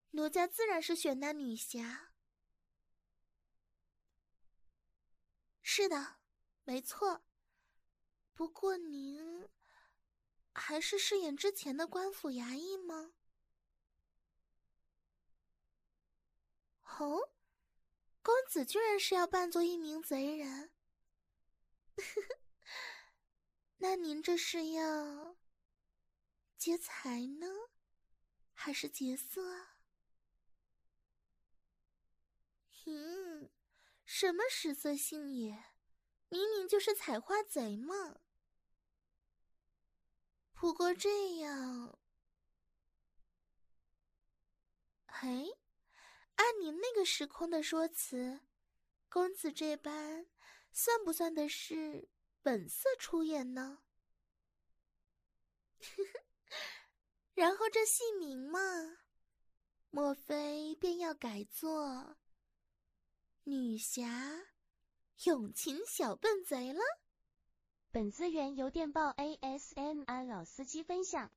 奴家自然是选那女侠。是的，没错。不过您还是饰演之前的官府衙役吗？哦，公子居然是要扮作一名贼人。那您这是要劫财呢，还是劫色啊？什么食色性也，明明就是采花贼嘛。不过这样，按你那个时空的说辞，公子这般算不算的是本色出演呢？然后这戏名嘛，莫非便要改作女侠永情小笨贼了？ 本资源由电报 ASMR 老司机分享。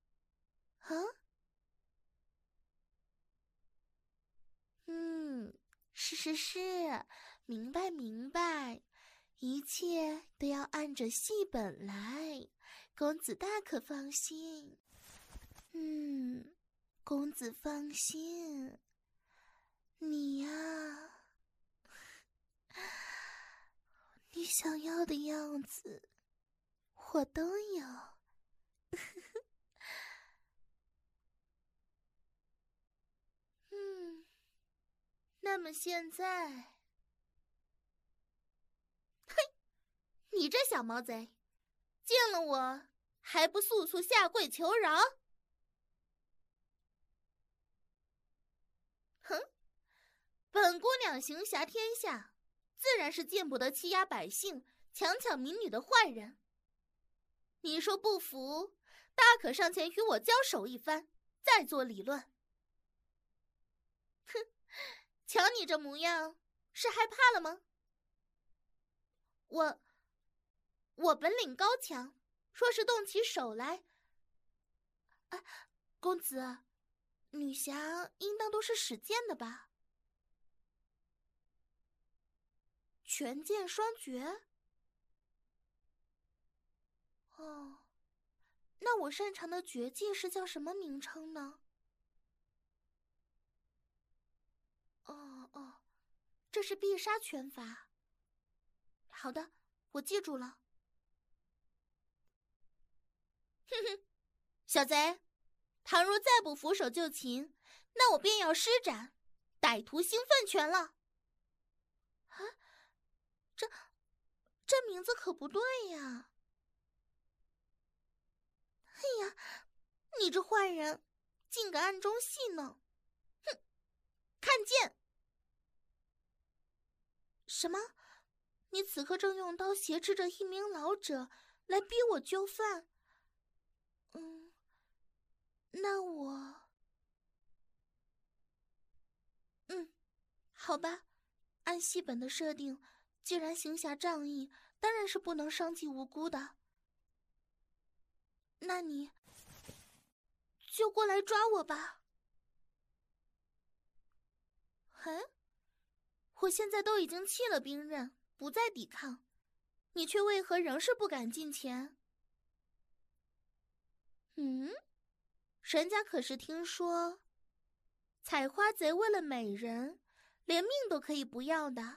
是，明白，一切都要按着戏本来，公子大可放心。公子放心，你呀，你想要的样子，我都有。那么现在，你这小毛贼，见了我还不速速下跪求饶？本姑娘行侠天下，自然是见不得欺压百姓、强抢民女的坏人。你说不服，大可上前与我交手一番，再做理论。瞧你这模样，是害怕了吗？我本领高强，若是动起手来，公子，女侠应当都是使剑的吧？拳剑双绝？哦，那我擅长的绝技是叫什么名称呢？哦，这是必杀拳法。好的，我记住了。小贼，倘若再不俯首就擒，那我便要施展歹徒兴奋拳了。这名字可不对呀！哎呀，你这坏人，竟敢暗中戏弄！哼，看剑！什么？你此刻正用刀挟持着一名老者来逼我就范？那我……好吧，按戏本的设定，既然行侠仗义，当然是不能伤及无辜的。那你就过来抓我吧。我现在都已经弃了兵刃，不再抵抗，你却为何仍是不敢近前？人家可是听说，采花贼为了美人，连命都可以不要的。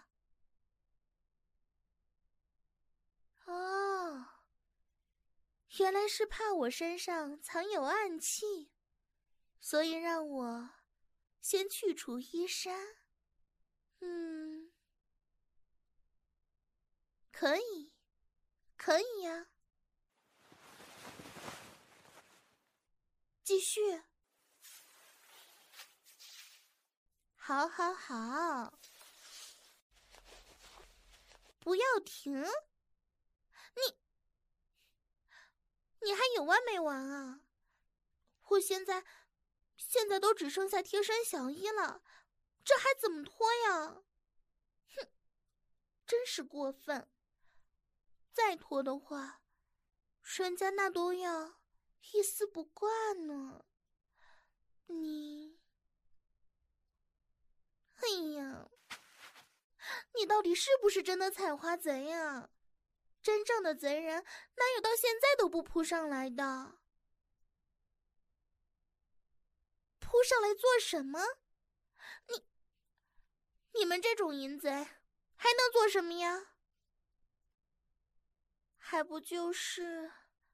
哦，原来是怕我身上藏有暗器，所以让我先去除衣衫。可以呀。继续。好，不要停！你还有完没完啊？我现在都只剩下贴身小衣了，这还怎么脱呀？哼，真是过分！再脱的话，人家那都要一丝不挂呢。你你到底是不是真的采花贼呀？真正的贼人哪有到现在都不扑上来的？扑上来做什么？你们这种淫贼还能做什么呀？还不就是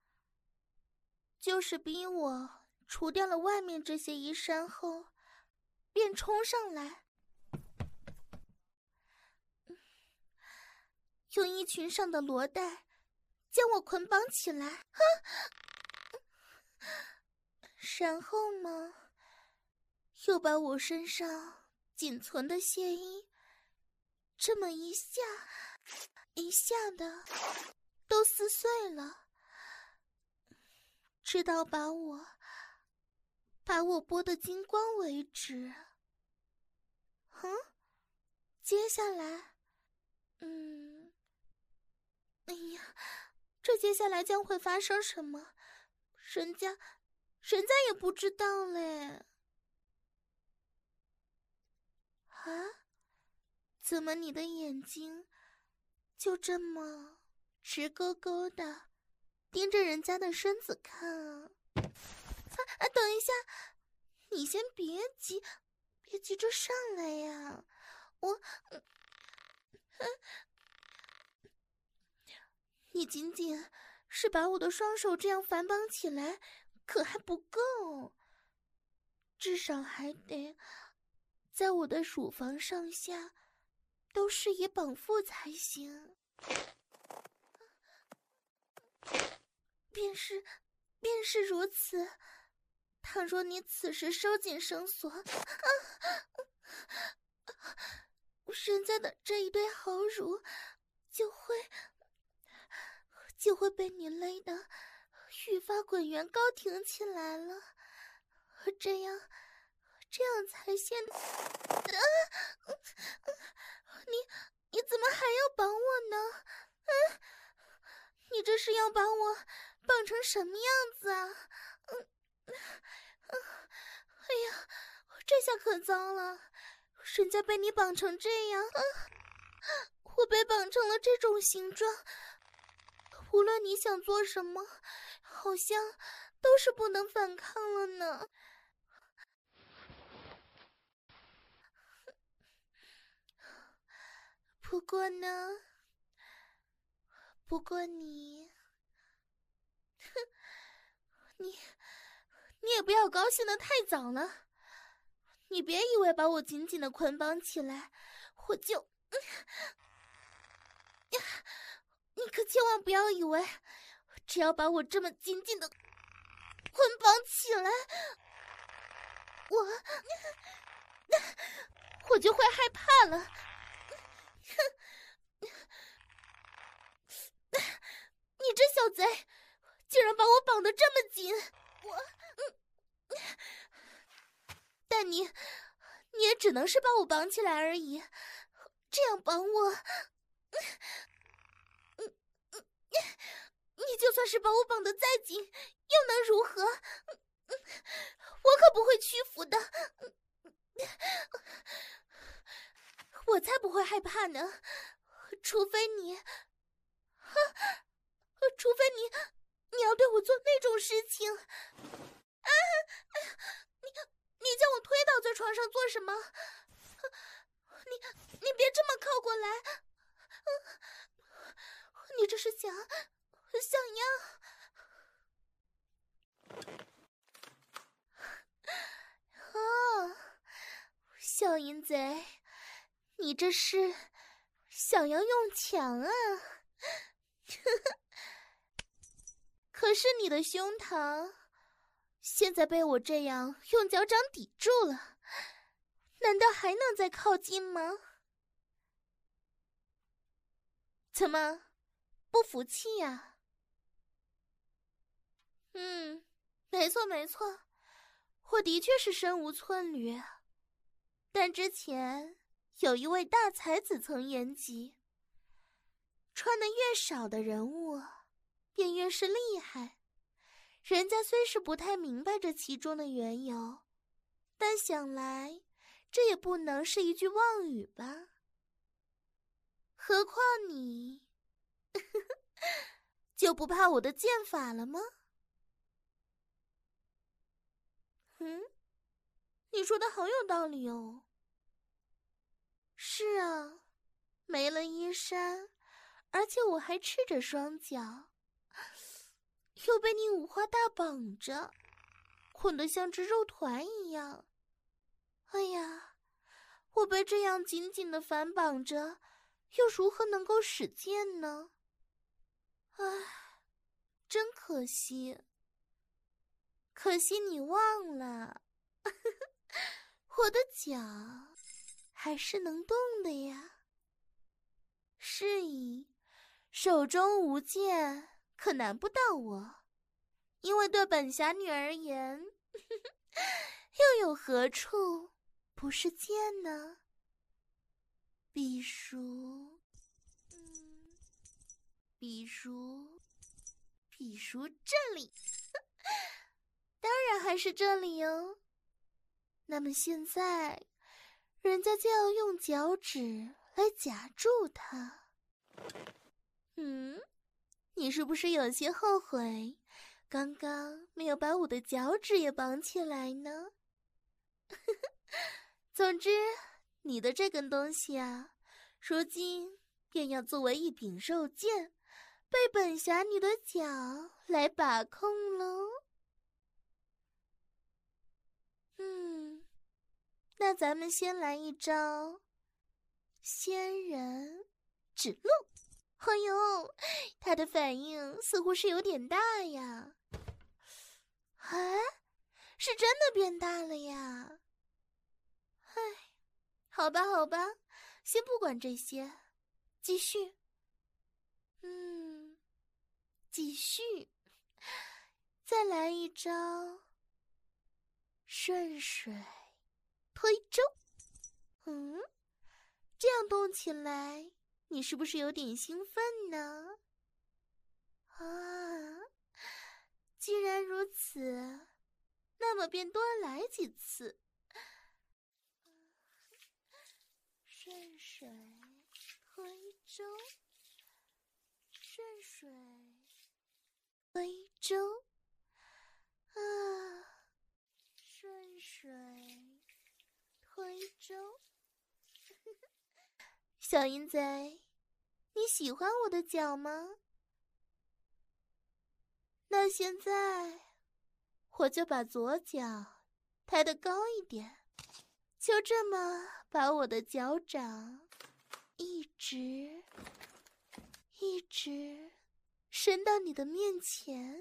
逼我除掉了外面这些衣衫后，便冲上来，用衣裙上的罗带将我捆绑起来，然后嘛，又把我身上仅存的血衣这么一下一下的都撕碎了，直到把我剥得精光为止。接下来哎呀，这接下来将会发生什么，人家也不知道嘞。怎么你的眼睛就这么直勾勾的盯着人家的身子看啊？等一下，你先别急着上来呀，你仅仅是把我的双手这样反绑起来，可还不够，至少还得在我的乳房上下都施以绑缚才行。便是如此，倘若你此时收紧绳索，人家的这一堆好乳就会被你勒得欲发滚圆高挺起来了，这样才显你怎么还要绑我呢？你这是要把我绑成什么样子啊？哎呀，这下可糟了，人家被你绑成这样，我被绑成了这种形状，无论你想做什么，好像都是不能反抗了呢。不过你也不要高兴得太早了，你别以为把我紧紧地捆绑起来，我就……你可千万不要以为，只要把我这么紧紧地捆绑起来，我就会害怕了。你这小贼，竟然把我绑得这么紧，但你也只能是把我绑起来而已，这样绑我，你就算是把我绑得再紧，又能如何？我可不会屈服的，我才不会害怕呢，除非你要对我做那种事情。你将我推倒在床上做什么？你别这么靠过来，你这是想要小淫贼，你这是想要用强啊？可是你的胸膛现在被我这样用脚掌抵住了，难道还能再靠近吗？怎么，不服气呀？没错，我的确是身无寸缕，但之前有一位大才子曾言及，穿得越少的人物便越是厉害。人家虽是不太明白这其中的缘由，但想来这也不能是一句妄语吧。 何况你就不怕我的剑法了吗？你说的好有道理哦。是啊，没了衣衫，而且我还赤着双脚，又被你五花大绑着，捆得像只肉团一样。哎呀，我被这样紧紧地反绑着，又如何能够使剑呢？唉，真可惜。可惜你忘了，我的脚还是能动的呀。是以，手中无剑，可难不倒我。因为对本侠女而言，又有何处不是剑呢？比如这里，当然还是这里哦。那么现在，人家就要用脚趾来夹住它。你是不是有些后悔，刚刚没有把我的脚趾也绑起来呢？总之，你的这根东西啊，如今便要作为一柄肉剑，被本侠女的脚来把控喽。那咱们先来一招仙人指路。哎呦，他的反应似乎是有点大呀。哎，是真的变大了呀。唉，好吧，先不管这些，继续。继续，再来一招顺水推舟。这样动起来，你是不是有点兴奋呢？啊，既然如此，那么便多来几次。顺水推舟，顺水推舟，顺水推舟。小淫贼，你喜欢我的脚吗？那现在，我就把左脚抬得高一点，就这么把我的脚掌一直伸到你的面前。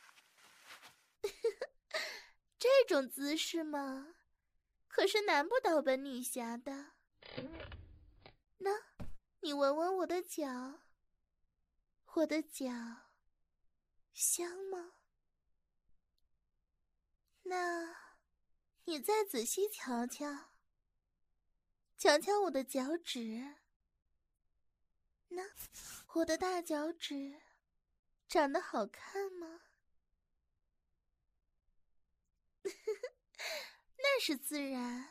这种姿势嘛，可是难不倒本女侠的。那，你闻闻我的脚，我的脚香吗？那，你再仔细瞧瞧，瞧瞧我的脚趾。那，我的大脚趾长得好看吗？那是自然。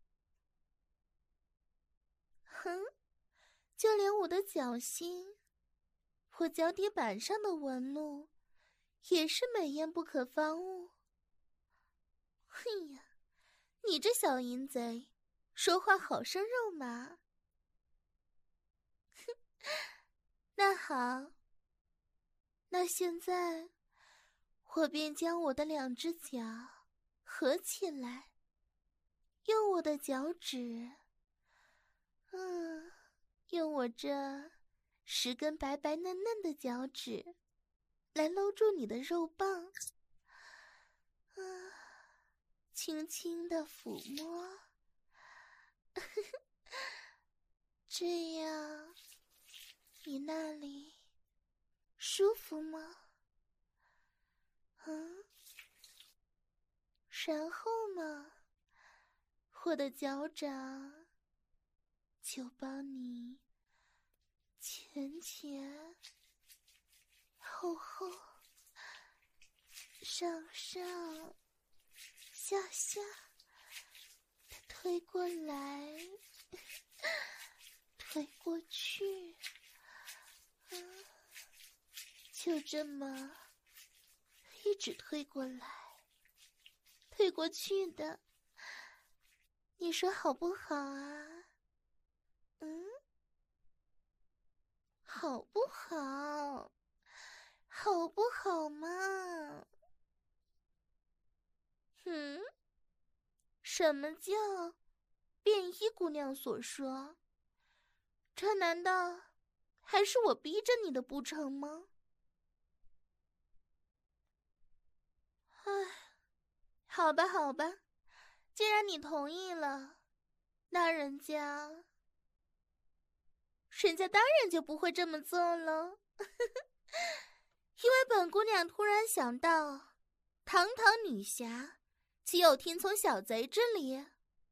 就连我的脚心，我脚底板上的纹路，也是美艳不可方物。嘿呀，你这小淫贼，说话好生肉麻。那好，那现在我便将我的两只脚合起来，用我的脚趾，用我这10根白白嫩嫩的脚趾来搂住你的肉棒，轻轻地抚摸。这样你那里舒服吗？然后嘛，我的脚掌就帮你前前后后上上下下的推过来推过去。 就这么一直推过来推过去的，你说好不好啊？好不好？好不好嘛？什么叫便衣姑娘所说？这难道还是我逼着你的不成吗？唉，好吧好吧，既然你同意了，那人家当然就不会这么做了。因为本姑娘突然想到，堂堂女侠岂有听从小贼之理？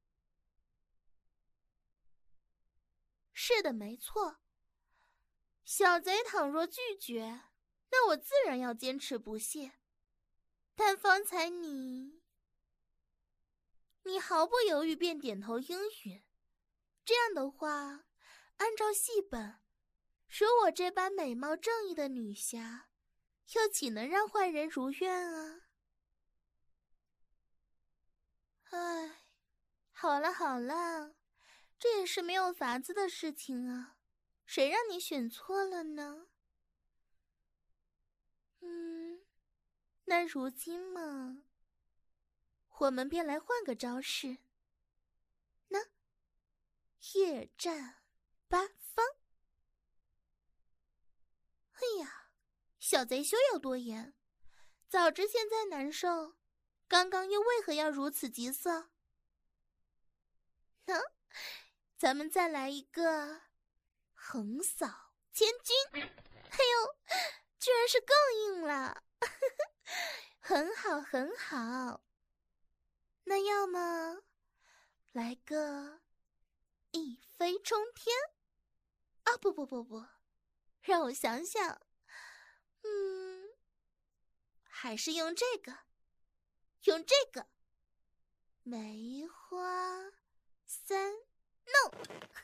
是的，没错。小贼倘若拒绝，那我自然要坚持不懈。但方才你毫不犹豫便点头应允，这样的话，按照戏本，如我这般美貌正义的女侠，又岂能让坏人如愿啊？唉，好了好了，这也是没有法子的事情啊，谁让你选错了呢？那如今嘛，我们便来换个招式。那夜战八方。哎呀，小贼休要多言，早知现在难受，刚刚又为何要如此急色？咱们再来一个横扫千军。哎呦，居然是更硬了。很好很好，那要么来个一飞冲天啊！不，让我想想，还是用这个梅花三弄。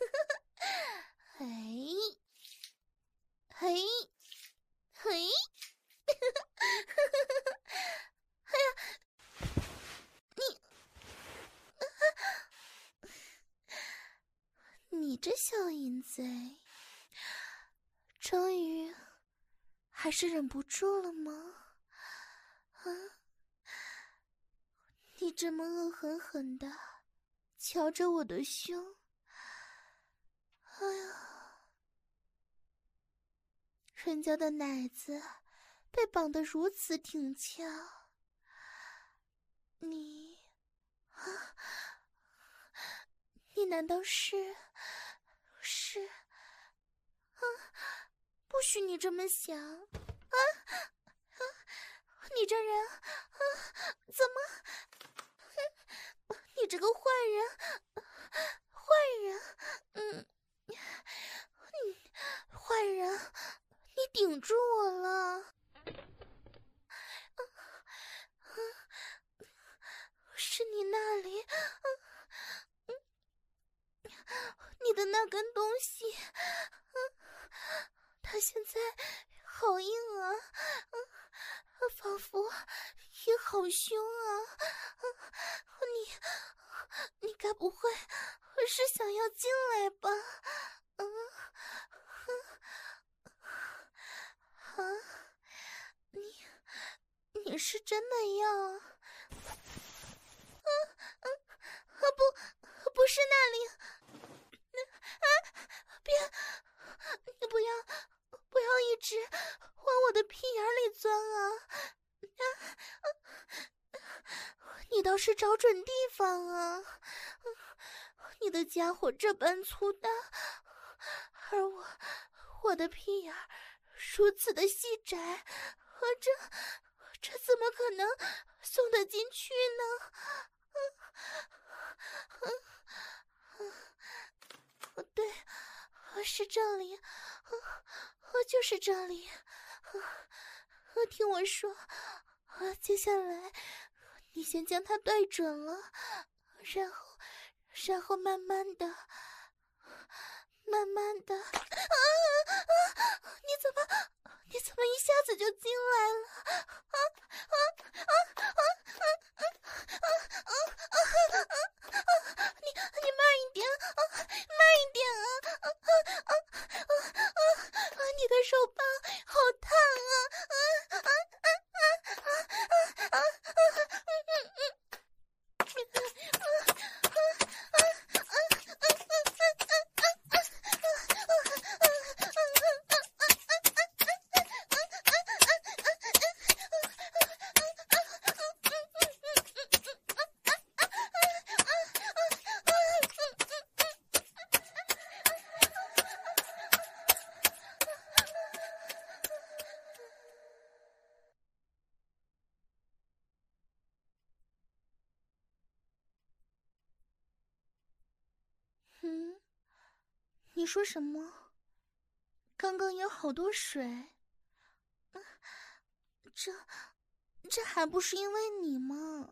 嘿嘿嘿哎呀，你这小淫贼，终于还是忍不住了吗？你这么恶狠狠的瞧着我的胸，哎呀，人家的奶子被绑得如此挺翘，你难道是不许你这么想啊！你这人怎么你这个坏人，坏人，你顶住我了！是你那里，你的那根东西，它现在好硬啊，仿佛也好凶啊！你该不会是想要进来吧？你是真的要？不是那里，你不要一直往我的屁眼里钻啊！你倒是找准地方啊！你的家伙这般粗大，而我的屁眼如此的细窄，这怎么可能送得进去呢？对，是这里，就是这里。听我说，接下来你先将它对准了，然后慢慢的，你你怎么一下子就进来了？你慢一点，慢一点你的手棒好烫你说什么？刚刚有好多水。这还不是因为你吗？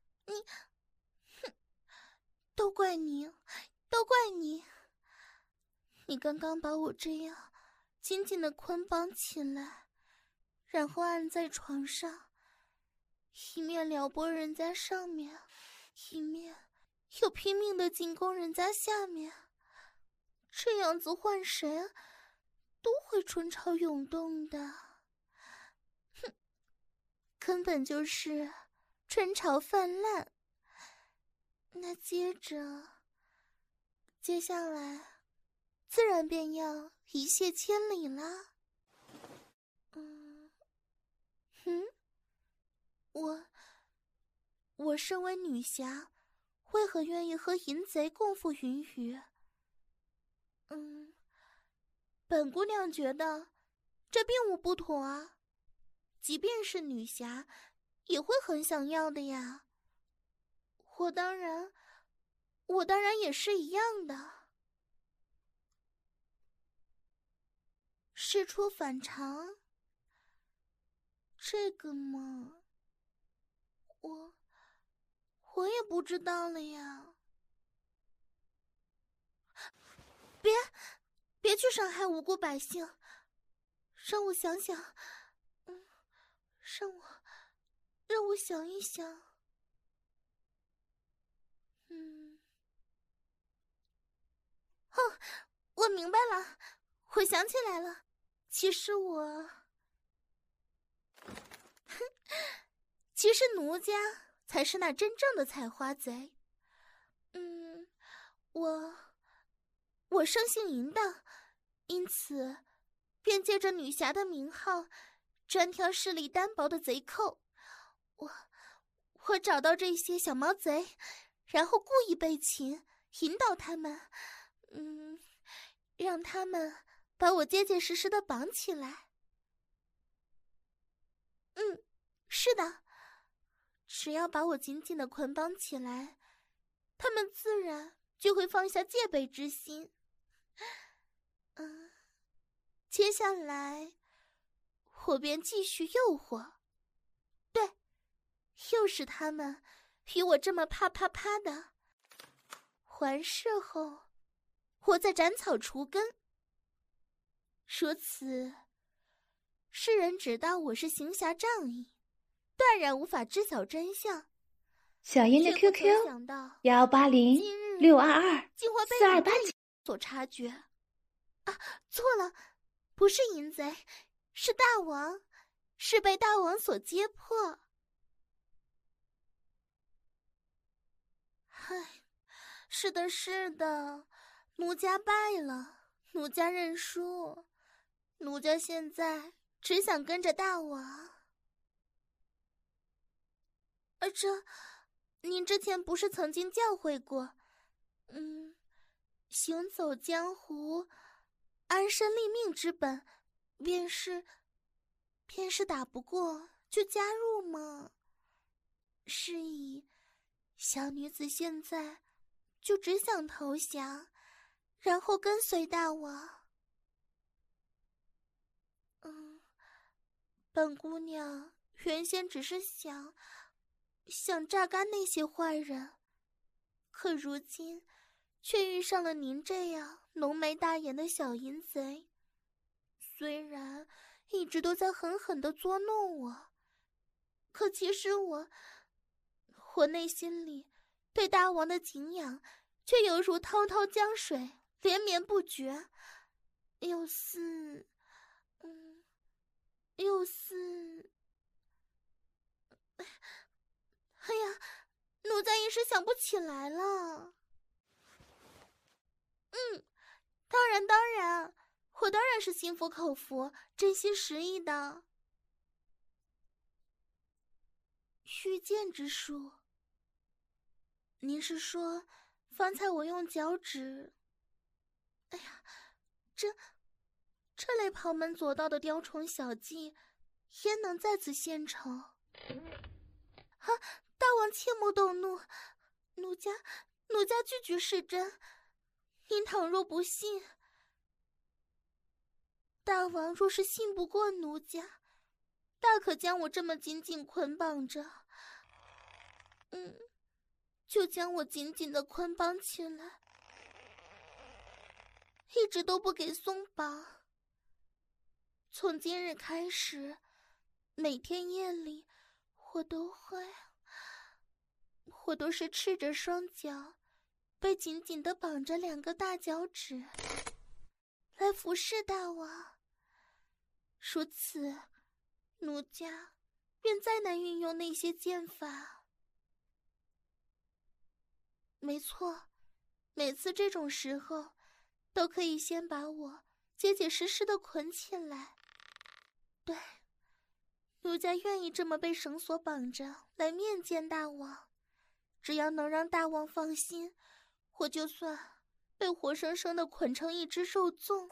都怪你，都怪你！你刚刚把我这样紧紧地捆绑起来，然后按在床上，一面撩拨人家上面，一面又拼命地进攻人家下面。这样子换谁都会春潮涌动的。哼，根本就是春潮泛滥。那接下来自然便要一泻千里啦。我身为女侠，为何愿意和淫贼共赴云雨？本姑娘觉得这并无不妥啊，即便是女侠也会很想要的呀。我当然也是一样的。事出反常，这个嘛，我也不知道了呀。别去伤害无辜百姓，让我想想，让我想一想。我明白了，我想起来了，其实奴家才是那真正的采花贼。我生性淫荡，因此便借着女侠的名号，专挑势力单薄的贼寇。我找到这些小毛贼，然后故意被擒，引导他们，让他们把我结结实实的绑起来。是的，只要把我紧紧的捆绑起来，他们自然就会放下戒备之心。接下来我便继续诱惑，对，诱使他们与我这么啪啪啪的。完事后，我再斩草除根。如此，世人只当我是行侠仗义，断然无法知晓真相。 小英的 QQ180622428 所察觉。错了，不是淫贼，是大王，是被大王所揭破。是的，是的，奴家败了，奴家认输，奴家现在只想跟着大王。您之前不是曾经教诲过，行走江湖，安身立命之本，便是打不过就加入吗？是以小女子现在就只想投降，然后跟随大王。本姑娘原先只是想榨干那些坏人，可如今却遇上了您这样浓眉大眼的小淫贼。虽然一直都在狠狠地捉弄我。可其实我内心里对大王的敬仰却犹如滔滔江水，连绵不绝，又似哎呀，奴家一时想不起来了。当然，我当然是心服口服，真心实意的。虚剑之术，您是说方才我用脚趾？哎呀，这类旁门左道的雕虫小技，焉能在此献丑？啊！大王切莫动怒，奴家句句是真。您倘若不信，大王若是信不过奴家，大可将我这么紧紧捆绑着，就将我紧紧地捆绑起来，一直都不给松绑。从今日开始，每天夜里我都是赤着双脚，被紧紧地绑着2个大脚趾，来服侍大王。如此，奴家便再难运用那些剑法。没错，每次这种时候，都可以先把我结结实实地捆起来。对，奴家愿意这么被绳索绑着来面见大王。只要能让大王放心，我就算被活生生地捆成一只肉粽，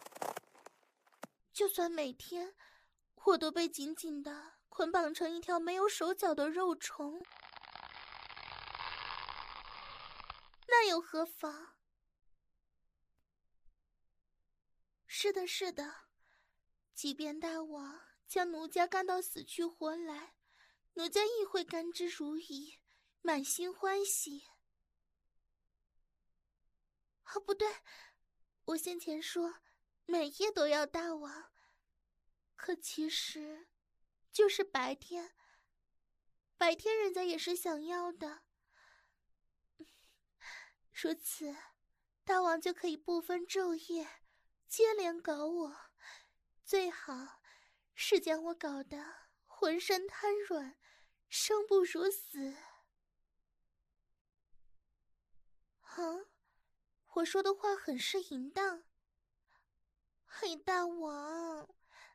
就算每天我都被紧紧地捆绑成一条没有手脚的肉虫，那又何妨？是的，是的，即便大王将奴家干到死去活来，奴家亦会甘之如饴，满心欢喜。哦，不对，我先前说每夜都要大王，可其实就是白天人家也是想要的。如此，大王就可以不分昼夜，接连搞我，最好是将我搞得浑身瘫软，生不如死。我说的话很是淫荡。嘿，大王，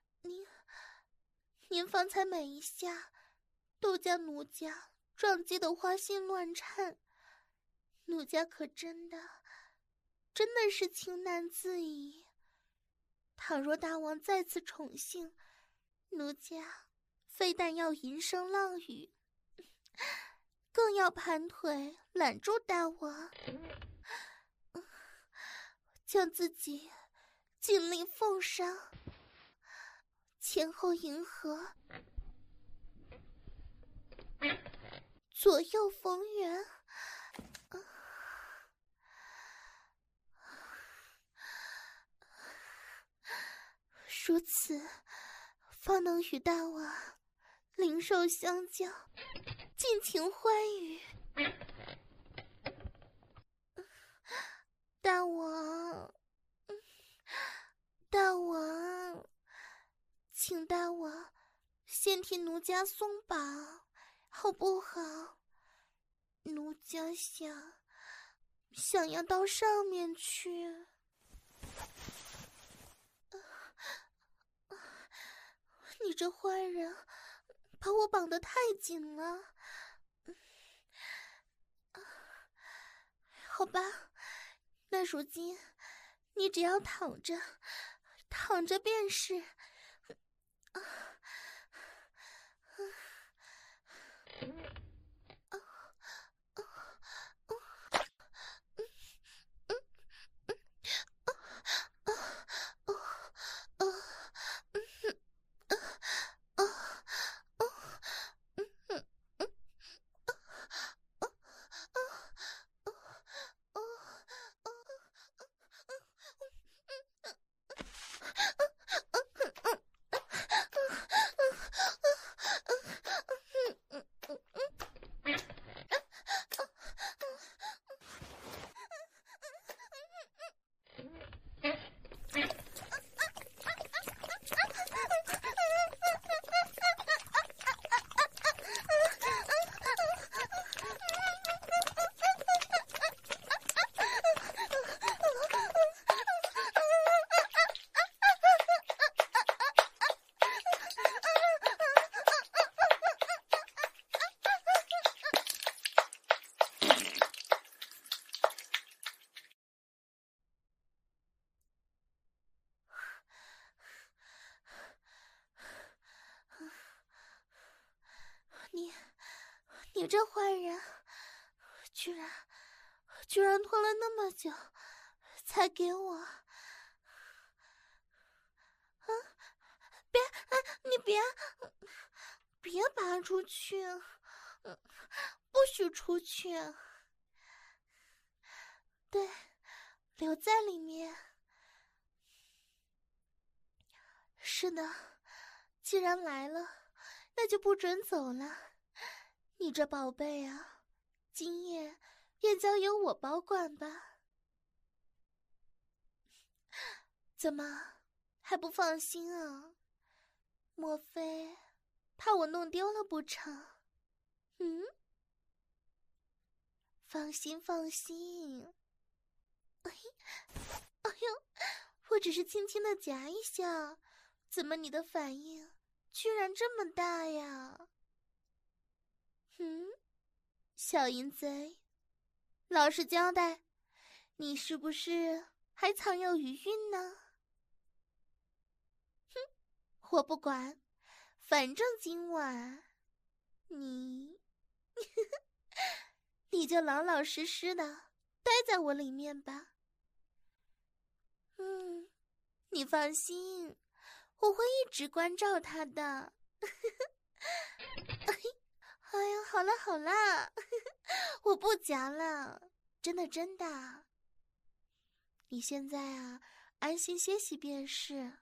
您方才每一下都将奴家撞击得花心乱颤，奴家可真的是情难自已。倘若大王再次宠幸，奴家非但要吟声浪语，更要盘腿揽住大王，将自己尽力奉上，前后迎合，左右逢源。如此，方能与大王灵兽相交，尽情欢愉。大王，请大王先替奴家松绑，好不好？奴家想要到上面去。你这坏人，把我绑得太紧了。好吧，那如今你只要躺着便是。 这坏人，居然拖了那么久，才给我。你别拔出去，不许出去。对，留在里面。是的，既然来了，那就不准走了。你这宝贝啊，今夜便交由我保管吧。怎么还不放心啊？莫非怕我弄丢了不成？放心放心。哎呦，我只是轻轻的夹一下，怎么你的反应居然这么大呀？小淫贼，老实交代，你是不是还藏有余韵呢？我不管，反正今晚你你就老老实实的待在我里面吧。你放心，我会一直关照他的。哎呀，好了好了，我不夹了，真的。你现在啊，安心歇息便是。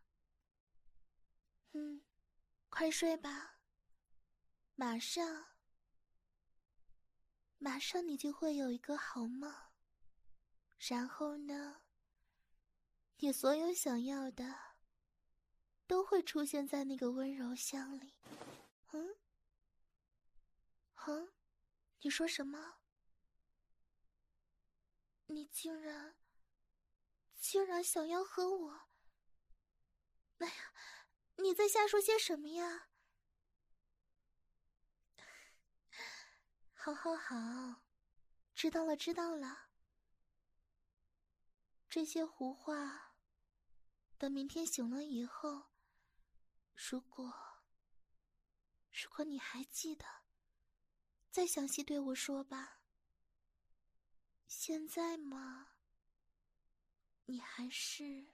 快睡吧，马上你就会有一个好梦，然后呢，你所有想要的都会出现在那个温柔乡里。你说什么？你竟然想要和我？哎呀，你在瞎说些什么呀？好，知道了。这些胡话，等明天醒了以后，如果你还记得，再详细对我说吧。现在嘛，你还是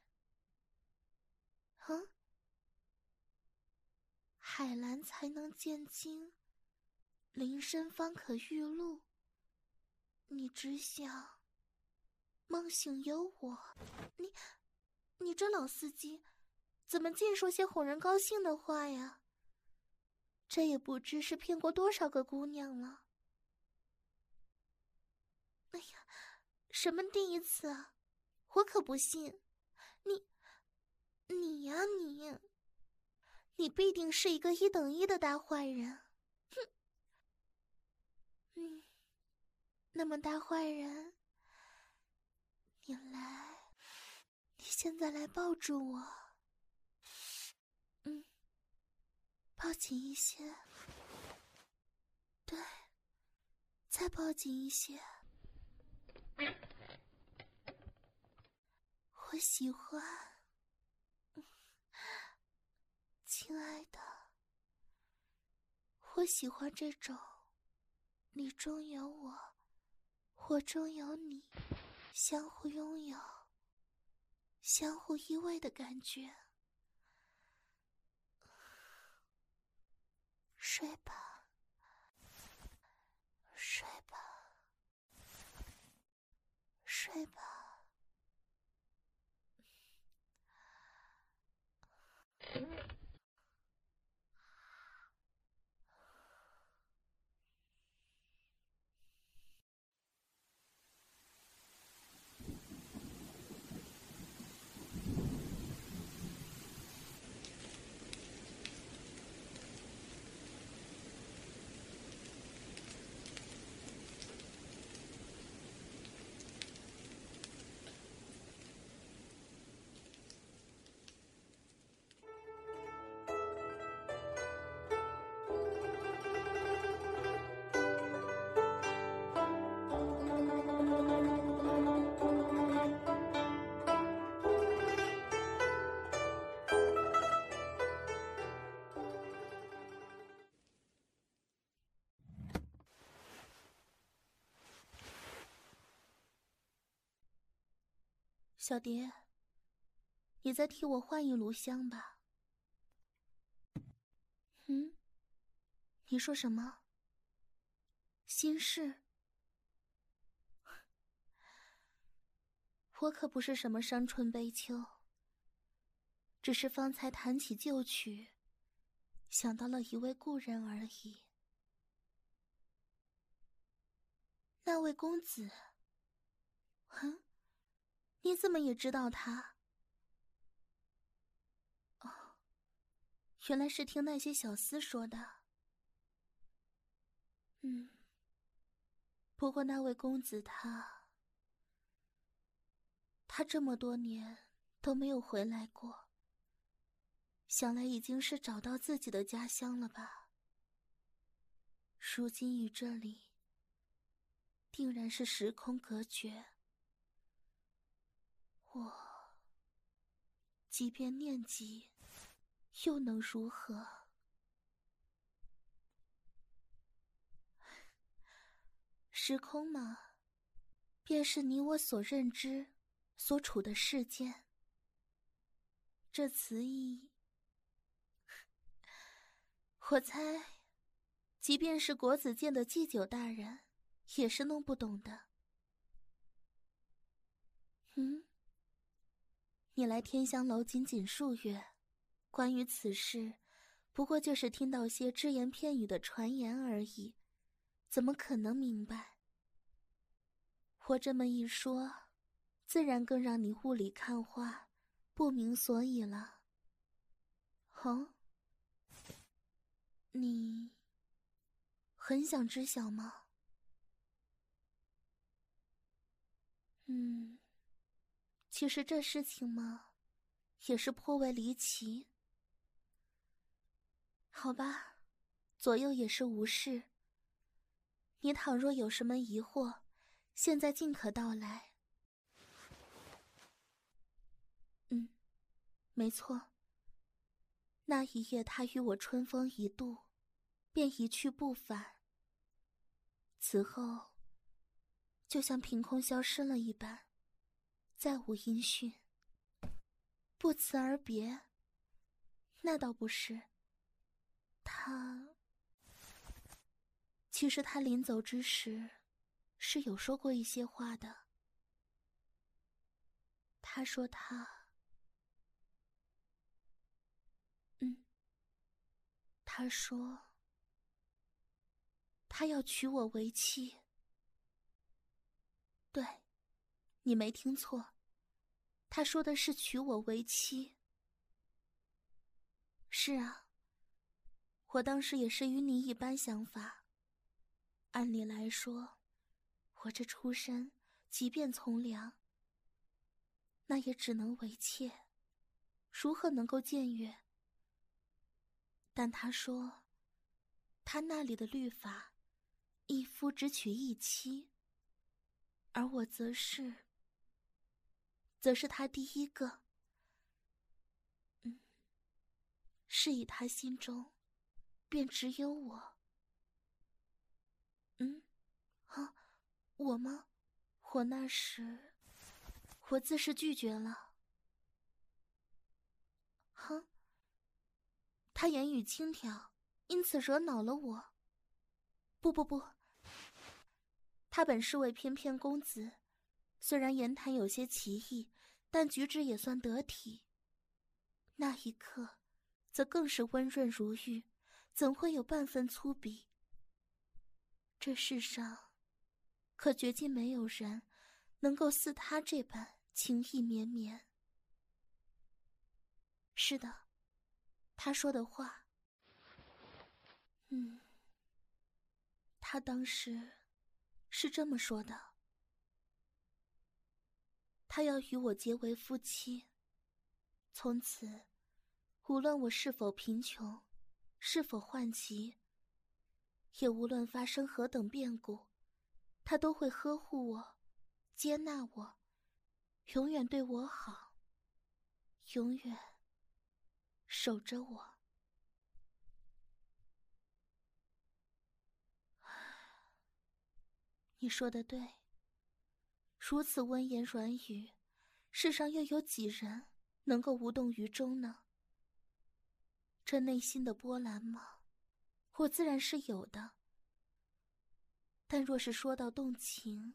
海蓝才能见金，林深方可玉露。你只想梦醒有我。你这老司机，怎么净说些哄人高兴的话呀？这也不知是骗过多少个姑娘了。哎呀，什么第一次啊？我可不信。你呀你必定是一个1等1的大坏人。那么大坏人，你现在来抱住我。抱紧一些。对，再抱紧一些。我喜欢。亲爱的，我喜欢这种你中有我，我中有你，相互拥有，相互依偎的感觉。睡吧，睡吧，睡吧。 小蝶，你再替我换一炉香吧。你说什么？心事？我可不是什么伤春悲秋，只是方才弹起旧曲，想到了一位故人而已。那位公子，你怎么也知道他？哦，原来是听那些小厮说的。不过那位公子他这么多年都没有回来过，想来已经是找到自己的家乡了吧。如今与这里定然是时空隔绝，我即便念及又能如何？时空嘛，便是你我所认知所处的世间。这词义，我猜即便是国子监的祭酒大人也是弄不懂的。你来天香楼仅仅数月，关于此事不过就是听到些只言片语的传言而已，怎么可能明白？我这么一说，自然更让你雾里看花，不明所以了。哦，你很想知晓吗？其实这事情嘛，也是颇为离奇。好吧，左右也是无事。你倘若有什么疑惑，现在尽可道来。没错。那一夜他与我春风一度，便一去不返。此后就像凭空消失了一般，再无音讯。不辞而别？那倒不是。其实他临走之时是有说过一些话的。他说他说他要娶我为妻。对，你没听错，他说的是娶我为妻。是啊，我当时也是与你一般想法。按理来说，我这出身即便从良，那也只能为妾，如何能够僭越？但他说他那里的律法，一夫只娶一妻，而我则是他第一个。是以他心中便只有我。我吗？我那时我自是拒绝了。他言语轻佻，因此惹恼了我。不，他本是位翩翩公子，虽然言谈有些奇异，但举止也算得体。那一刻则更是温润如玉，怎会有半分粗鄙？这世上可绝竟没有人能够似他这般情意绵绵。是的，他说的话，他当时是这么说的。他要与我结为夫妻，从此无论我是否贫穷，是否患疾，也无论发生何等变故，他都会呵护我，接纳我，永远对我好，永远守着我。你说得对，如此温言软语， 世上又有几人能够无动于衷呢？这内心的波澜吗？我自然是有的。但若是说到动情，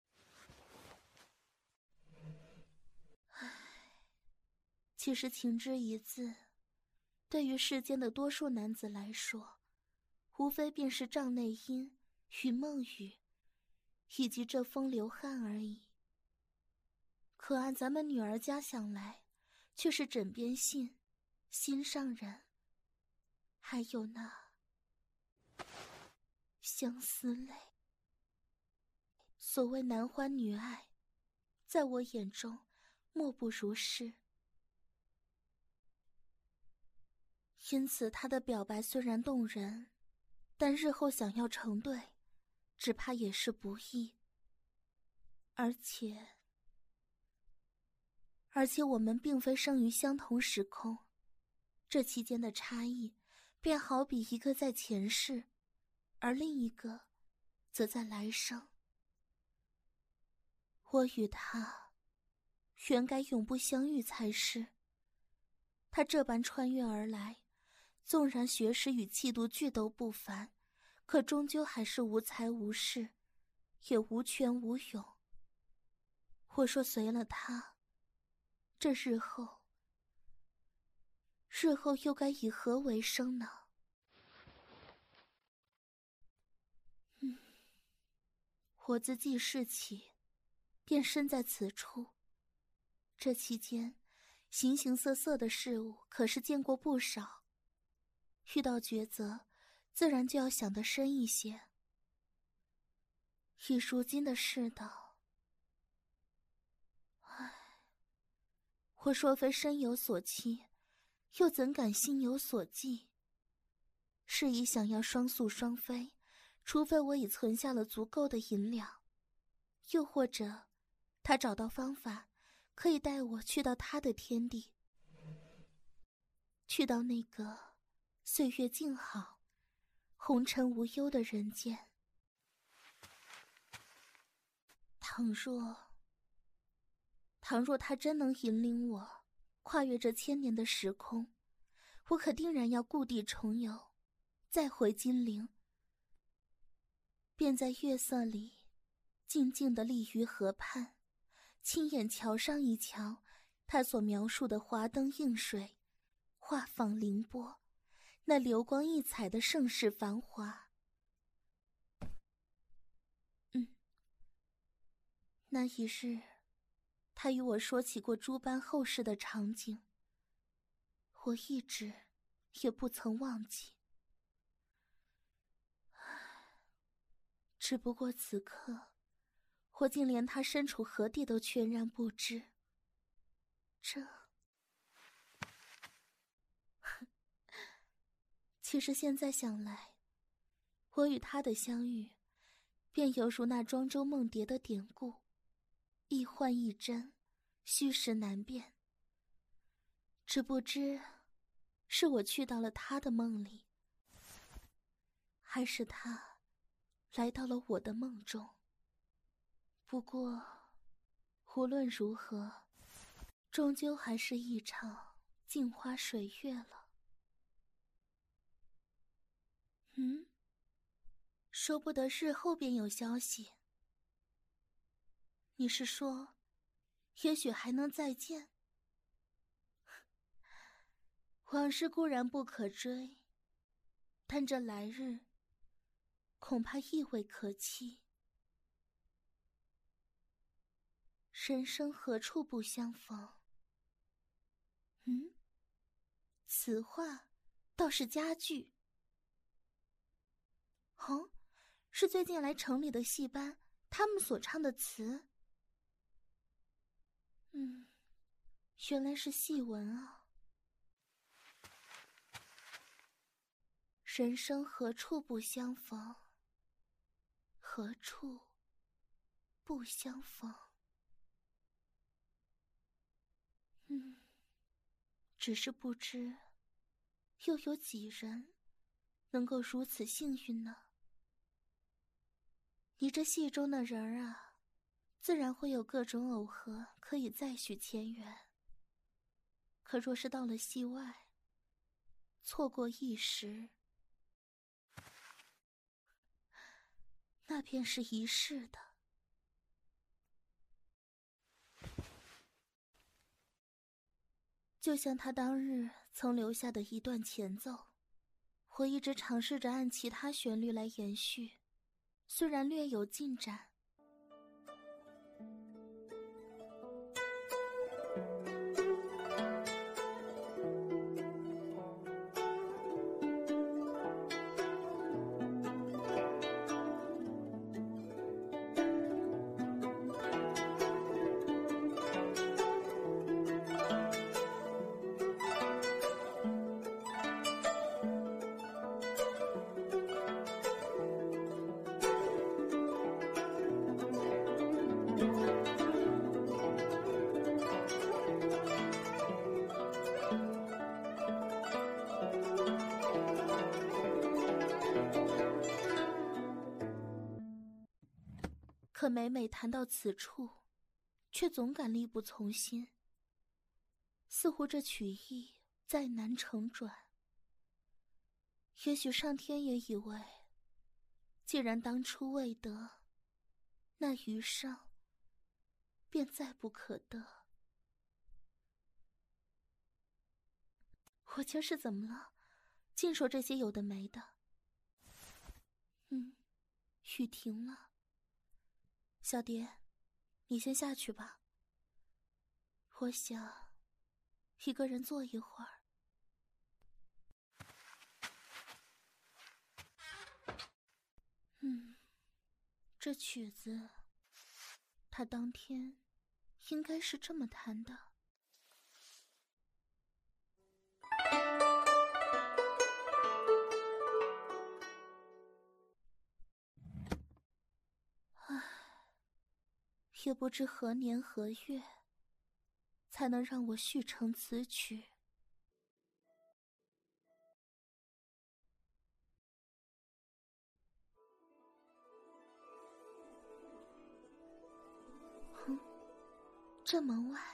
其实情之一字，对于世间的多数男子来说，无非便是帐内音与梦语，以及这风流汉而已。可按咱们女儿家想来，却是枕边信、心上人，还有那相思泪。所谓男欢女爱，在我眼中莫不如是。因此他的表白虽然动人，但日后想要成对，只怕也是不易。而且我们并非生于相同时空，这期间的差异便好比一个在前世，而另一个则在来生。我与他原该永不相遇才是，他这般穿越而来，纵然学识与气度俱都不凡，可终究还是无才无势，也无权无勇。我说随了他，这日后又该以何为生呢？我自记事起，便身在此处。这期间，形形色色的事物可是见过不少。遇到抉择，自然就要想得深一些。以如今的世道，我若非身有所期，又怎敢心有所寄？是以想要双宿双飞，除非我已存下了足够的银两，又或者他找到方法可以带我去到他的天地，去到那个岁月静好、红尘无忧的人间。倘若他真能引领我跨越这千年的时空，我可定然要故地重游，再回金陵，便在月色里静静地立于河畔，亲眼瞧上一瞧他所描述的华灯映水、画舫凌波，那流光溢彩的盛世繁华。那一日，他与我说起过诸般后世的场景，我一直也不曾忘记。只不过此刻，我竟连他身处何地都全然不知。其实现在想来，我与他的相遇，便犹如那庄周梦蝶的典故，一幻一真，虚实难辨。只不知是我去到了他的梦里，还是他来到了我的梦中。不过无论如何，终究还是一场镜花水月了。说不得日后便有消息。你是说也许还能再见？往事固然不可追，但这来日恐怕亦未可期。人生何处不相逢？此话倒是佳句。哦，是最近来城里的戏班他们所唱的词。原来是戏文啊。人生何处不相逢？何处不相逢？只是不知，又有几人能够如此幸运呢？你这戏中的人儿啊， 自然会有各种耦合可以再续前缘。可若是到了戏外，错过一时，那便是一世的。就像他当日曾留下的一段前奏，我一直尝试着按其他旋律来延续，虽然略有进展。可每每谈到此处，却总感力不从心，似乎这曲意再难成转。也许上天也以为，既然当初未得，那余生便再不可得。我今儿是怎么了？净说这些有的没的。雨停了。小蝶，你先下去吧。我想一个人坐一会儿。这曲子，他当天应该是这么弹的。也不知何年何月，才能让我续成此曲。这门外，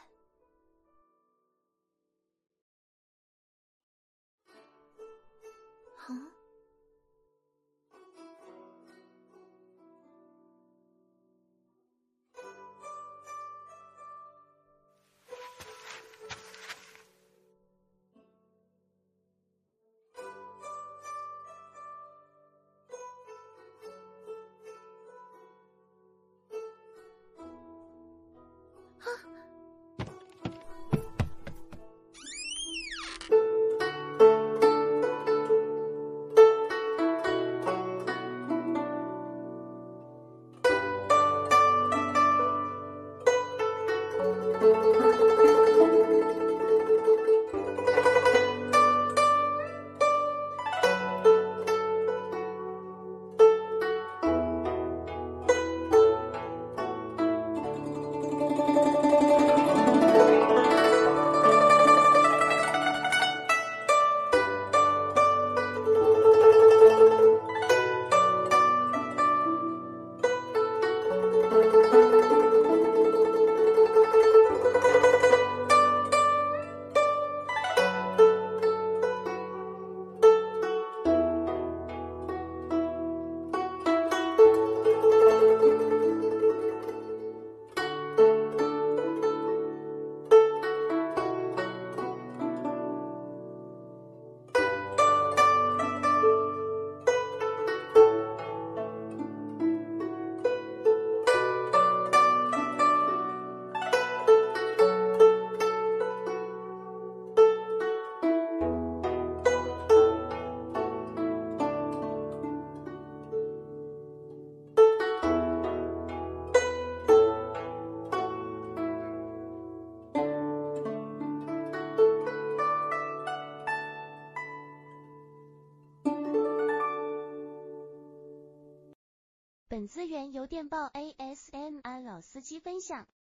本资源由电报 ASMR 老司机分享。